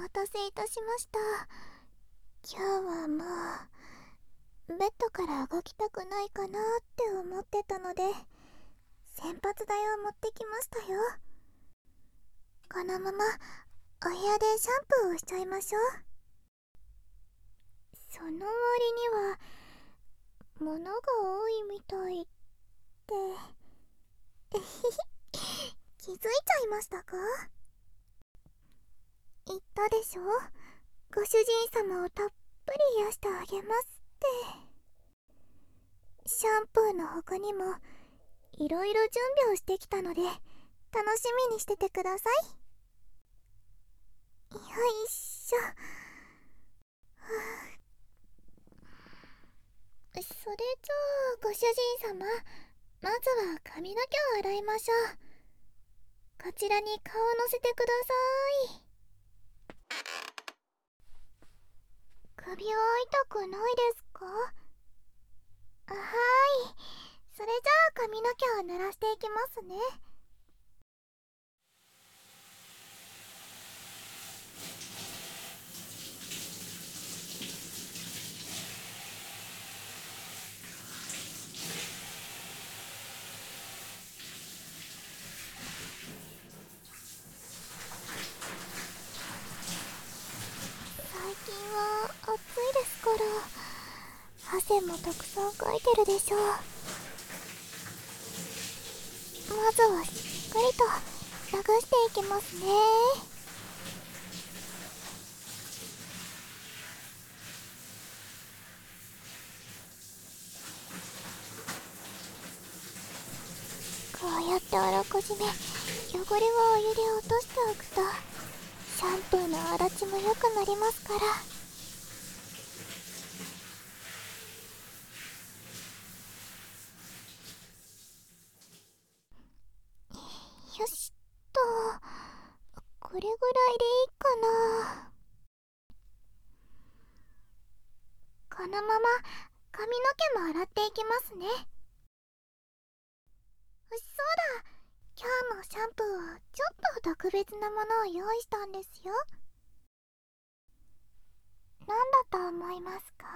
待たせいたしました。今日はもうベッドから動きたくないかなって思ってたので、洗髪剤を持ってきましたよ。このままお部屋でシャンプーをしちゃいましょう。その割には物が多いみたいって気づいちゃいましたか？言ったでしょ、ご主人様をたっぷり癒してあげますって。シャンプーの他にもいろいろ準備をしてきたので、楽しみにしててください。よいしょ。それじゃあご主人様、まずは髪の毛を洗いましょう。こちらに顔を乗せてください。首は痛くないですか？はい。それじゃあ髪の毛を濡らしていきますね。最近は暑いですから、汗もたくさんかいてるでしょう。まずはしっかりと流していきますね。こうやってあらかじめ汚れはお湯で落としておくと、シャンプーの泡立ちも良くなりますから。よしっと、これぐらいでいいかな。このまま髪の毛も洗っていきますね。そうだ、今日のシャンプーはちょっと特別なものを用意したんですよ。何だと思いますか？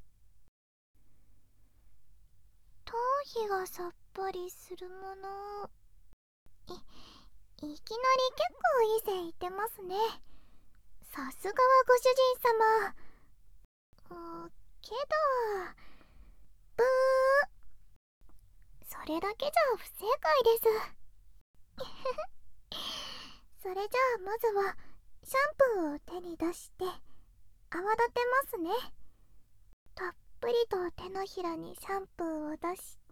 頭皮がさっぱりするもの。いきなり結構いい線いってますね。さすがはご主人様。けど、ブー。それだけじゃ不正解です。それじゃあまずはシャンプーを手に出して泡立てますね。たっぷりと手のひらにシャンプーを出して、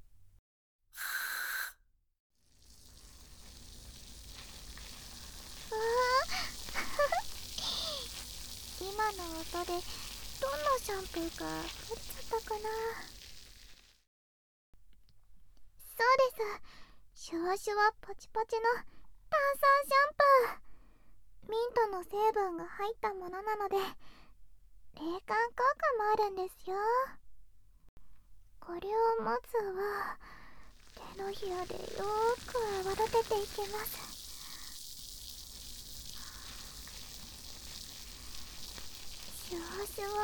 うわ今の音でどんなシャンプーか取れちゃったかな。そうです、シュワシュワパチパチの炭酸シャンプー。ミントの成分が入ったものなので冷感効果もあるんですよ。これをまずは手のひらでよーく泡立てていきます。シュワシュワ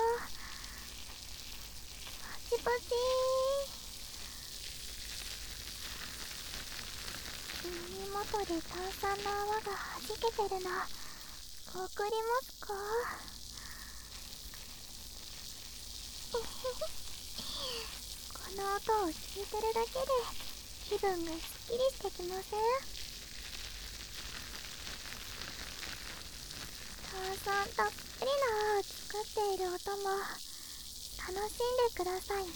パチパチ。耳元で炭酸の泡がはじけてるのわかりますか？この音を聞いてるだけで気分がすっきりしてきません？炭酸たっぷりの泡を作っている音も楽しんでくださいね。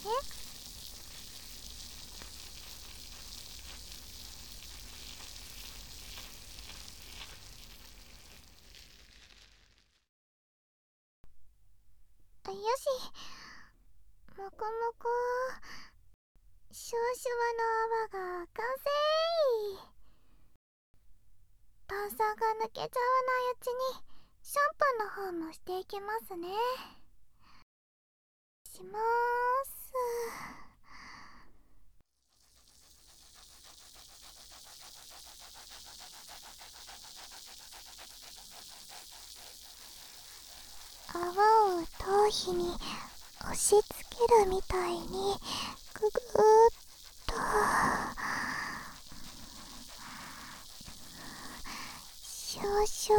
よし、もこもこ、シュワシュワの泡が完成。炭酸が抜けちゃわないうちにシャンプーの方もしていきますね。しまーす。 皮に押し付けるみたいにぐぐーっとシュワシュワ。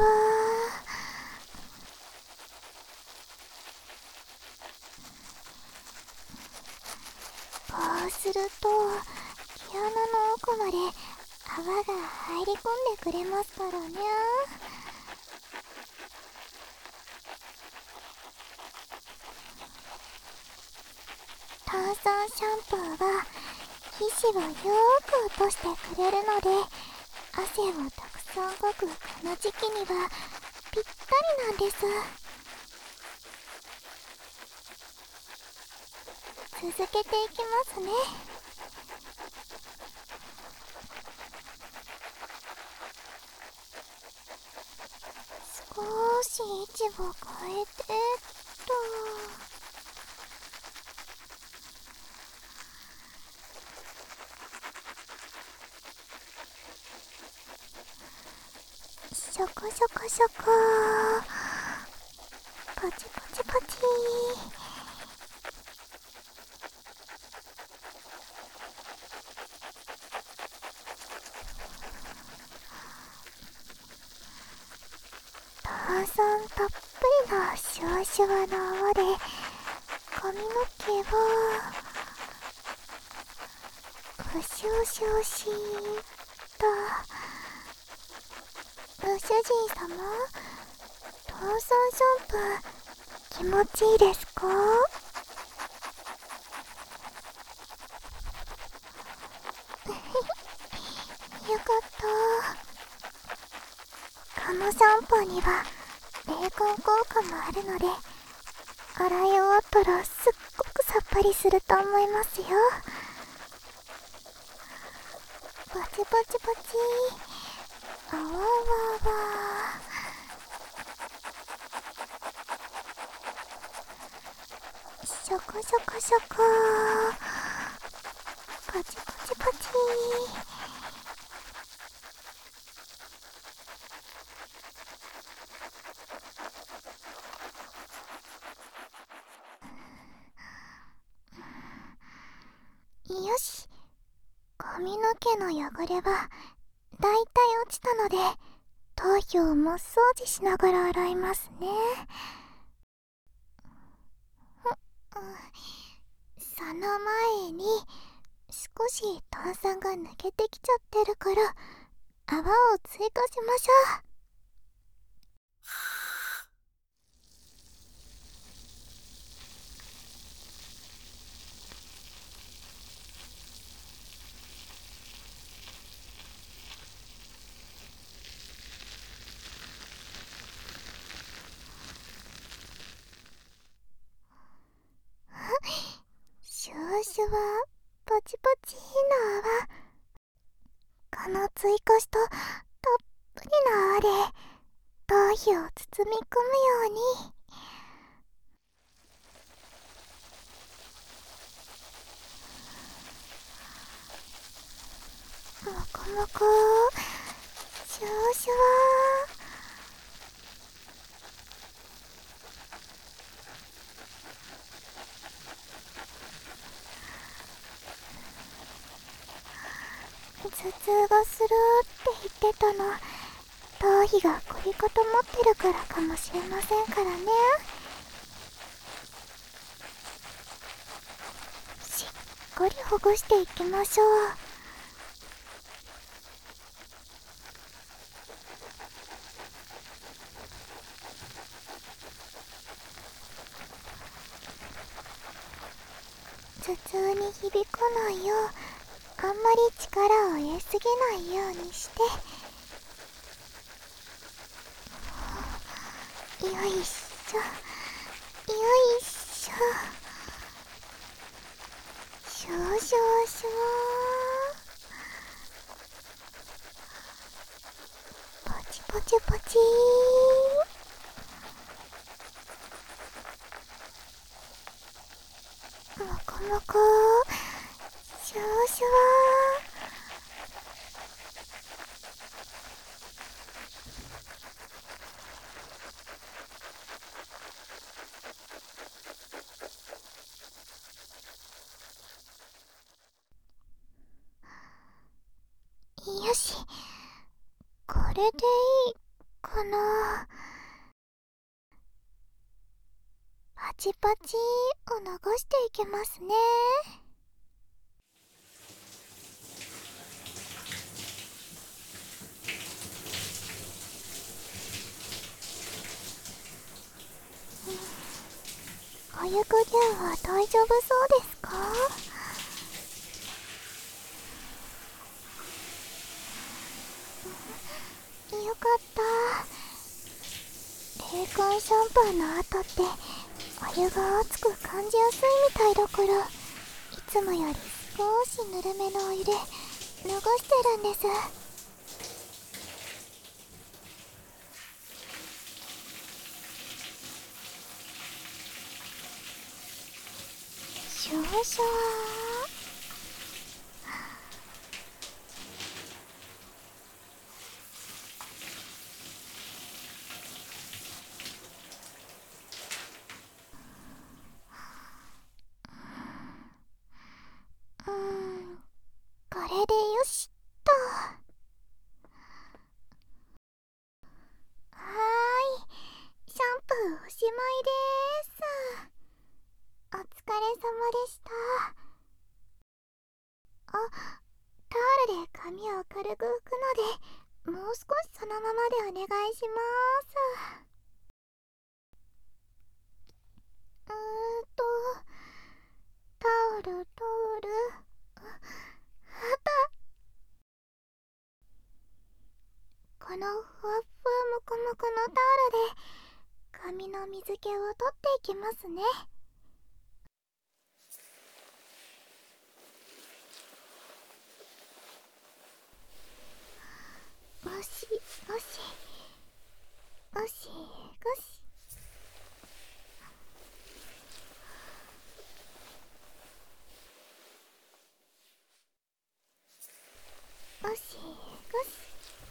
こうすると毛穴の奥まで泡が入り込んでくれますからね。炭酸シャンプーは皮脂をよーく落としてくれるので、汗をたくさんかくこの時期にはぴったりなんです。続けていきますね。少し位置を変えてと。ショコショコショコ。ポチポチポチ。炭酸たっぷりのシュワシュワの泡で髪の毛をウシウシウシーっと。ご主人様、炭酸シャンプー気持ちいいですか？よかった。このシャンプーには冷感効果もあるので、洗い終わったらすっごくさっぱりすると思いますよ。ポチポチポチ。あわわわ。ショコショコショコ。ポチポチポチ。よし、髪の毛の汚れはだいたい落ちたので、頭皮をマッサージしながら洗いますね。その前に少し炭酸が抜けてきちゃってるから泡を追加しましょう。シュワシュワパチパチの泡。この追加したたっぷりの泡で頭皮を包み込むように。もこもこシュワシュワ。頭痛がするって言ってたの、頭皮が凝り固まってるからかもしれませんからね。しっかりほぐしていきましょう。頭痛に響かないよう、あんまり力を入れすぎないようにして。よいしょよいしょ。シュワシュワシュワ。ポチポチポチー。もこもこシュワシュワ。 し、これでいいかな。パチパチを流していきますね。お湯加減は大丈夫そうですか？よかった。冷感シャンプーの後ってお湯が熱く感じやすいみたいだから、いつもより少しぬるめのお湯で流してるんです。シュワシュワこれでよしっと。はーい、シャンプーおしまいでーす。お疲れ様でした。タオルで髪を軽く拭くので、もう少しそのままでお願いします。タオルあった。このふわっふわもこもこのタオルで髪の水気を取っていきますね。ゴシゴシゴシゴシ。ゴシゴシ。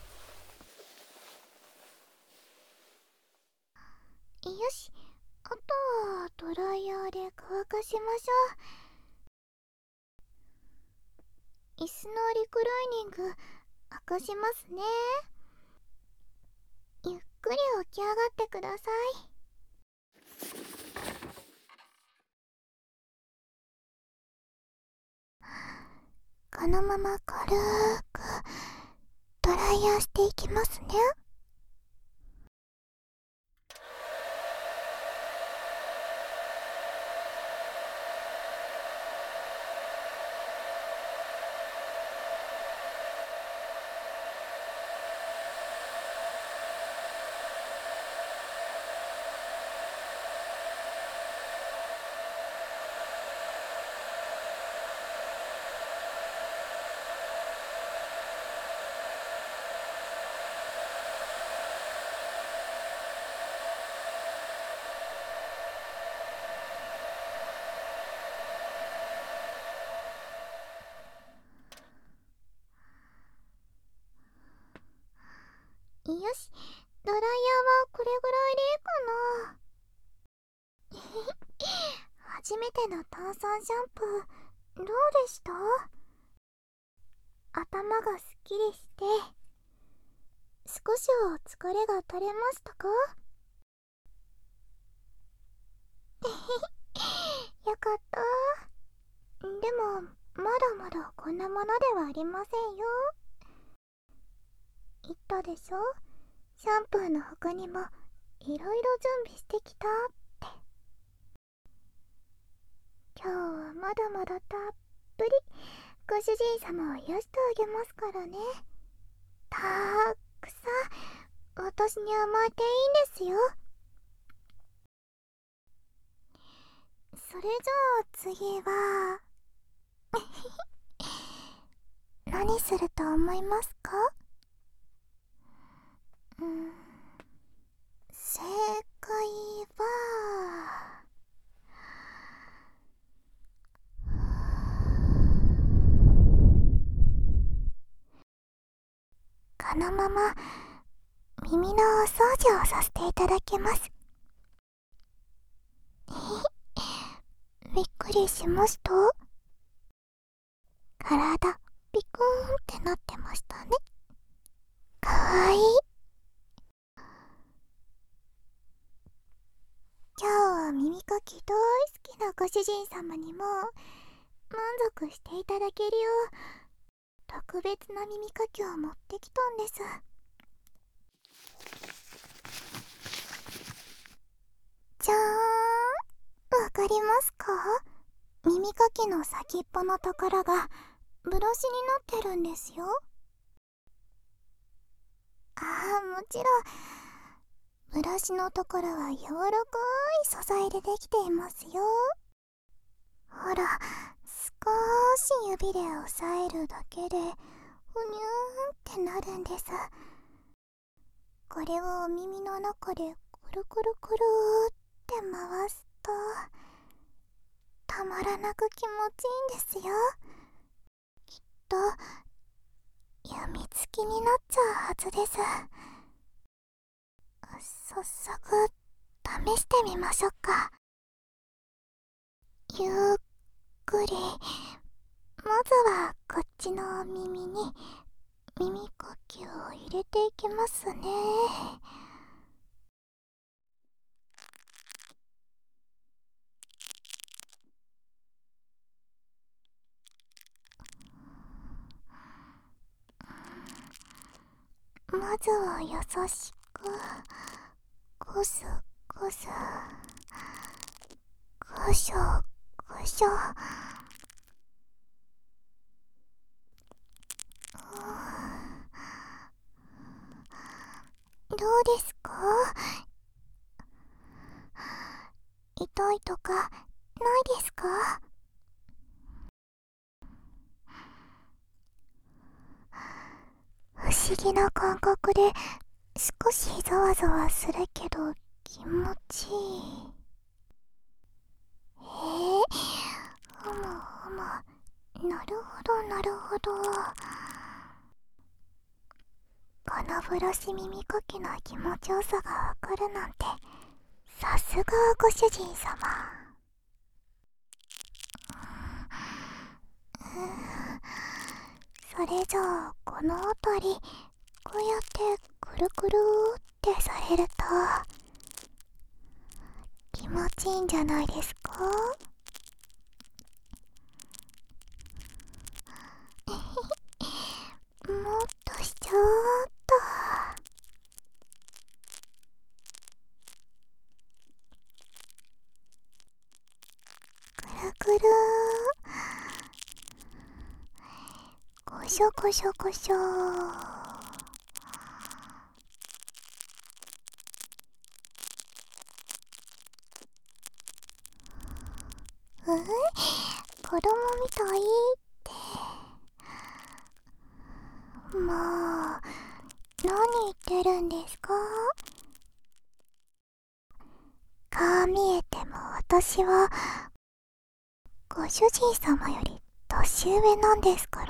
よし、あとはドライヤーで乾かしましょう。椅子のリクライニング開かしますね。ゆっくり起き上がってください。このまま軽くドライヤーしていきますね。よし、ドライヤーはこれぐらいでいいかな。初めての炭酸シャンプー、どうでした？頭がすっきりして、少しは疲れが取れましたか？よかった。でも、まだまだこんなものではありませんよ。言ったでしょ？シャンプーの他にもいろいろ準備してきたって。今日はまだまだたっぷりご主人様を癒してあげますからね。たくさん私に甘えていいんですよ。それじゃあ次は何すると思いますか？正解はこのまま耳のお掃除をさせていただきます。びっくりしました？体ピクーンってなってましたね。 はい。今日は耳かき大好きなご主人様にも満足していただけるよう特別な耳かきを持ってきたんです。じゃーん、わかりますか？耳かきの先っぽのところがブラシになってるんですよ。もちろんブラシのところは柔らかい素材でできていますよ。ほら、少し指で押さえるだけでふにゅーんってなるんです。これをお耳の中でくるくるくるって回すとたまらなく気持ちいいんですよ。きっとやみつきになっちゃうはずです。早速試してみましょうか。ゆっくり、まずはこっちのお耳に耳かきを入れていきますね。まずは優しくゴスゴス、ゴショゴショ。どうですか？痛いとかないですか？不思議な感覚で少しざわざわするけど気持ちいい。ふむふむ、なるほどなるほど。このブラシ耳かきの気持ちよさがわかるなんてさすがご主人様。それじゃあこの辺りこうやってくるくるってされると気持ちいいんじゃないですか？もっとしちゃーっと。くるくるー、ごしょごしょごしょー。子供みたいって。もう何言ってるんですか？顔見えても私はご主人様より年上なんですから、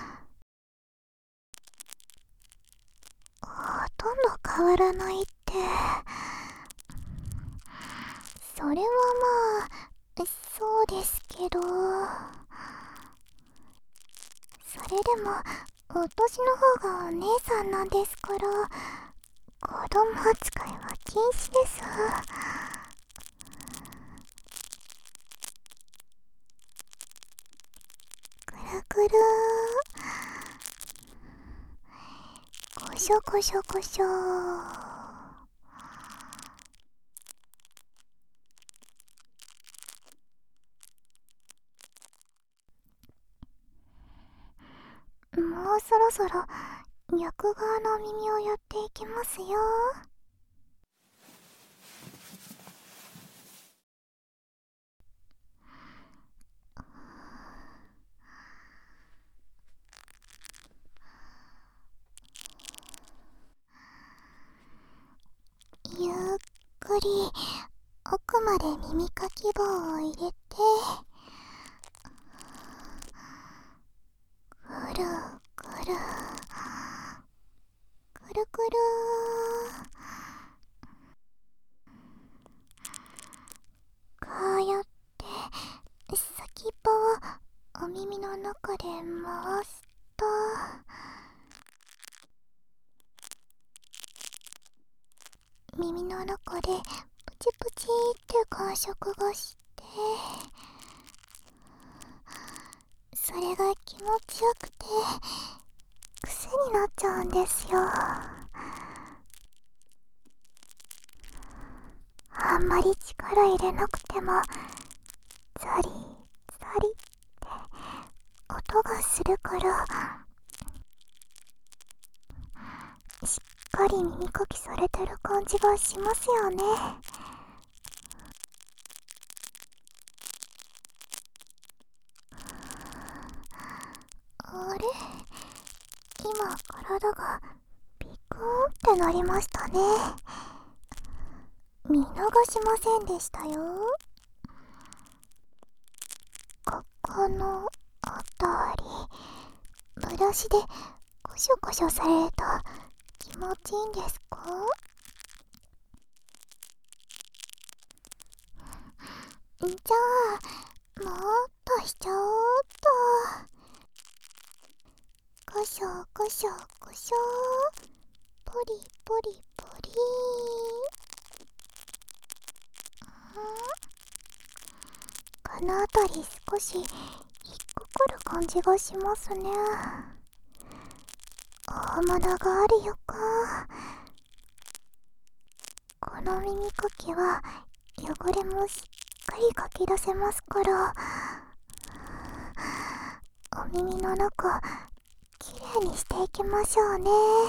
ほとんど変わらないって。それはまあそうですけど、それでも私の方がお姉さんなんですから子供扱いは禁止です。くるくるー、ごしょごしょごしょー。もうそろそろ逆側の耳をやっていきますよ。ゆっくり奥まで耳かき棒を入れてくるくるくるくる、こうやって先っぽをお耳の中で回すと耳の中でプチプチって感触がして、それが気持ちよくて癖になっちゃうんですよ。あんまり力入れなくてもザリザリって音がするから、しっかり耳かきされてる感じがしますよね。あれ、今体がビクーンってなりましたね。見逃しませんでしたよ。ここのあたり、ブラシでコショコショされると気持ちいいんですか？じゃあもっとしちゃおうっと。コショコショコショ、ポリポリポリ。このあたり少し引っかかる感じがしますね。大物があるよか。この耳かきは汚れもしっかりかき出せますから、お耳の中きれいにしていきましょうね。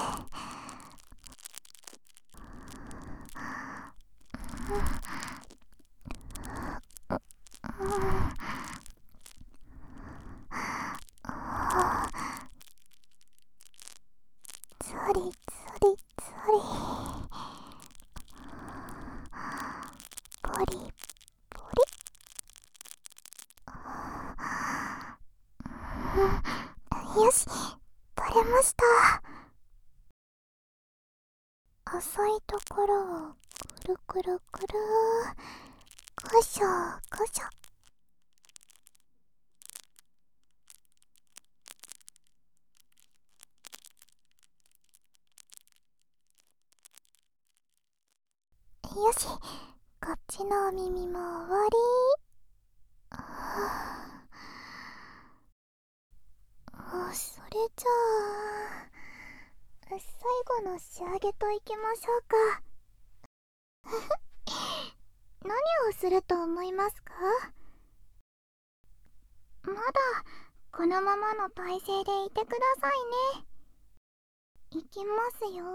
ザリザリザリ、ポリポリ。よし、取れました。浅いところをくるくるくる、こしょこしょ。よし、こっちのお耳も終わり。それじゃあ最後の仕上げといきましょうか。何をすると思いますか？まだこのままの体勢でいてくださいね。いきますよ。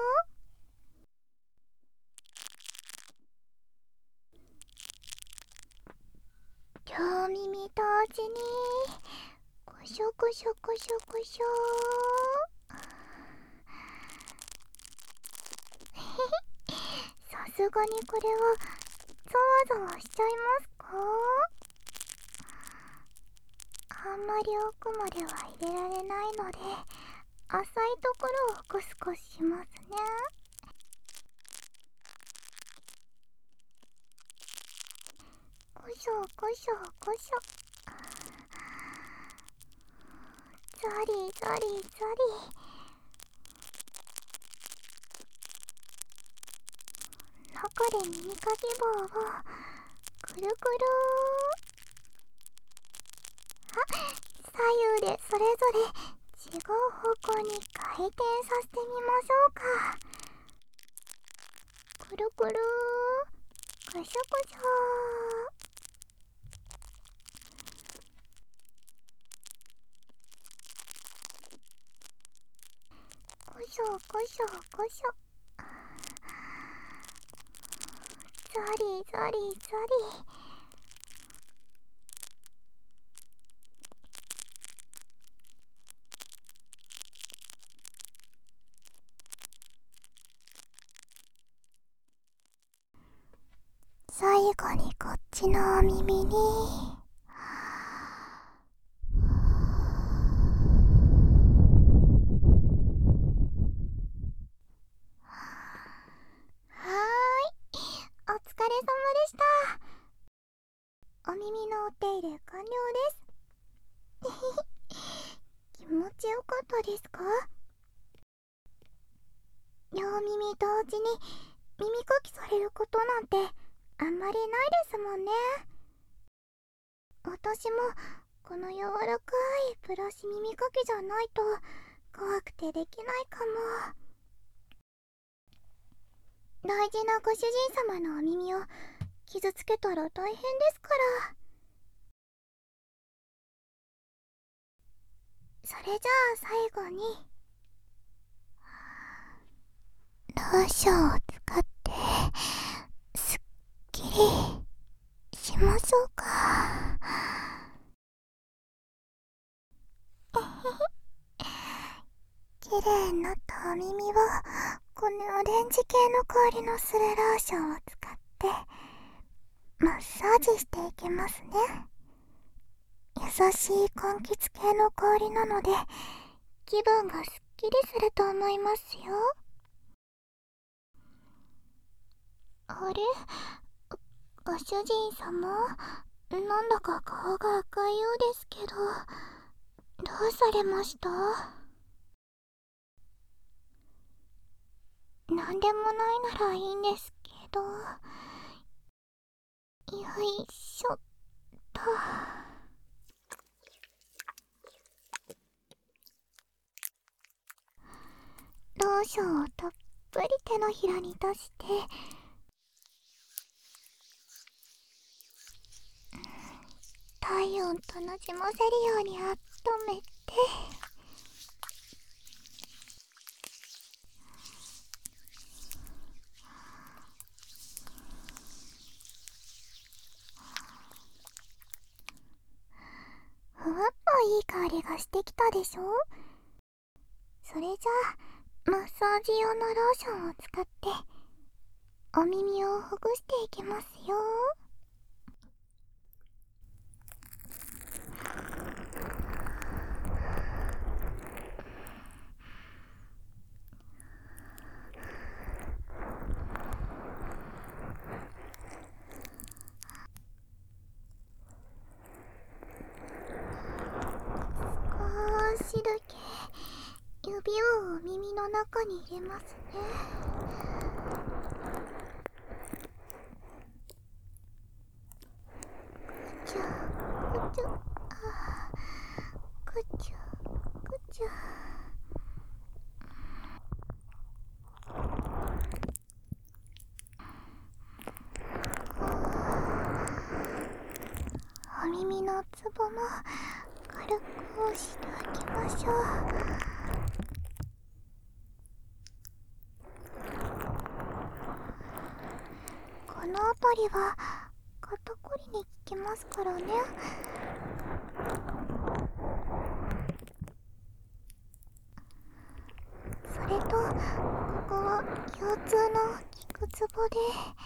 両耳同時にコショコショコショコショ。さすがにこれはざわざわしちゃいますか？あんまり奥までは入れられないので、浅いところをコスコスしますね。コショコショコショ、ザリザリザリ。中で耳かき棒をくるくる。左右でそれぞれ違う方向に回転させてみましょうか。くるくる、くしょくしょ。こしょこしょこしょ。ザリザリザリ。最後にこっちのお耳に。お疲れ様でした。お耳のお手入れ完了です。気持ちよかったですか？両耳同時に耳かきされることなんてあんまりないですもんね。私もこの柔らかいブラシ耳かきじゃないと怖くてできないかも。大事なご主人様のお耳を傷つけたら大変ですから。それじゃあ最後にローションを使ってすっきりしましょうか。綺麗になったお耳をこのオレンジ系の香りのするローションを使ってマッサージしていきますね。優しい柑橘系の香りなので気分がすっきりすると思いますよ。あれ、ご主人様、なんだか顔が赤いようですけど、どうされました？なんでもないならいいんですけど。よいしょっと。ローションをたっぷり手のひらに出して、体温となじませるように温めて、ふわっといい香りがしてきたでしょ。それじゃあマッサージ用のローションを使ってお耳をほぐしていきますよ。少しだけ指を耳の中に入れますね。ぐちゃぐちゃ、ぐちゃぐちゃ。お耳のツボも軽く押してあげましょう。この辺りは肩こりに効きますからね。それとここは腰痛の効くツボで、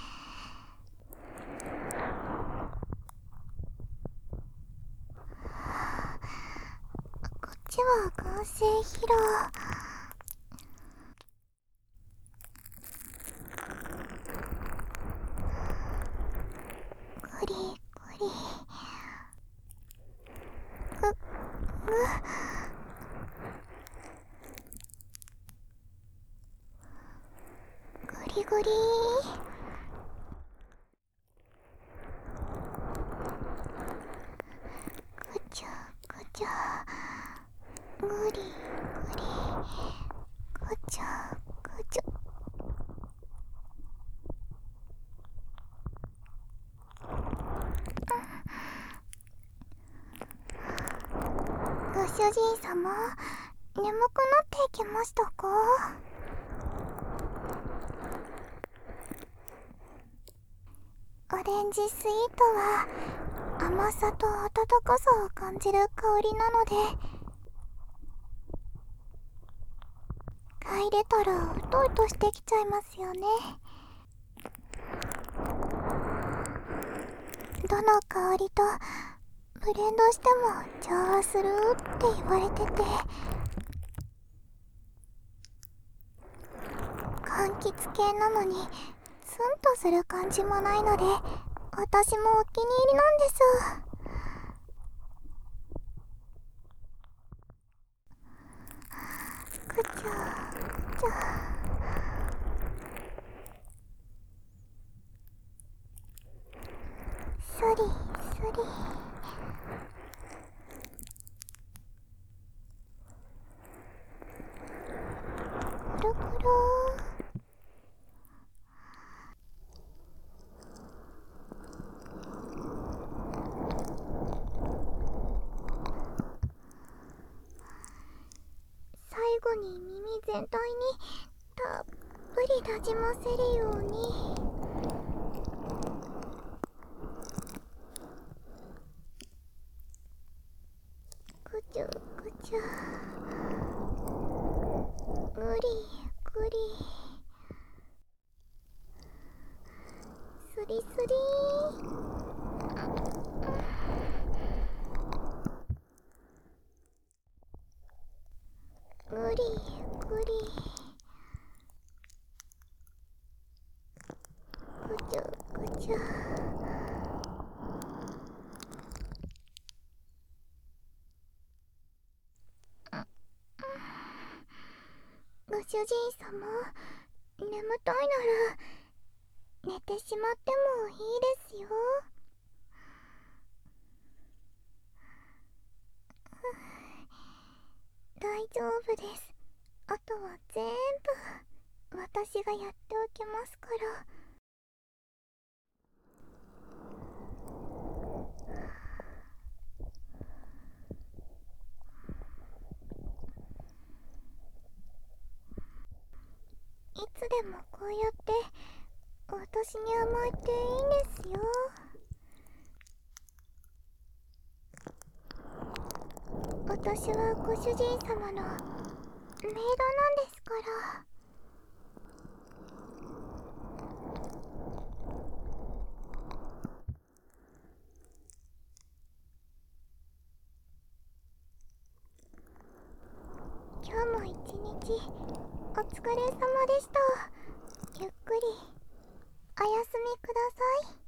こっちは眼性疲労。グリグリぐぐりぐり。ぐちゃぐちゃ、ぐりぐり、ぐちゃぐちゃ。ご主人様、眠くなっていきましたか？オレンジスイートは甘さと温かさを感じる香りなので、嗅いでたらうとうとしてきちゃいますよね。どの香りとブレンドしても調和するって言われてて、柑橘系なのにツンとする感じもないので、私もお気に入りなんです。ぐちゃぐちゃ。 に耳全体にたっぷりなじませるように。ぐちゅぐちゅ、ぐりぐり、すりすりぐりぐり、ぐちゅぐちゅ。ご主人様、眠たいなら寝てしまってもいいですよ。大丈夫です。あとは全部私がやっておきますから。いつでもこうやって私に甘えていいんですよ。私はご主人様のメイドなんですから。今日も一日お疲れ様でした。ゆっくりお休みください。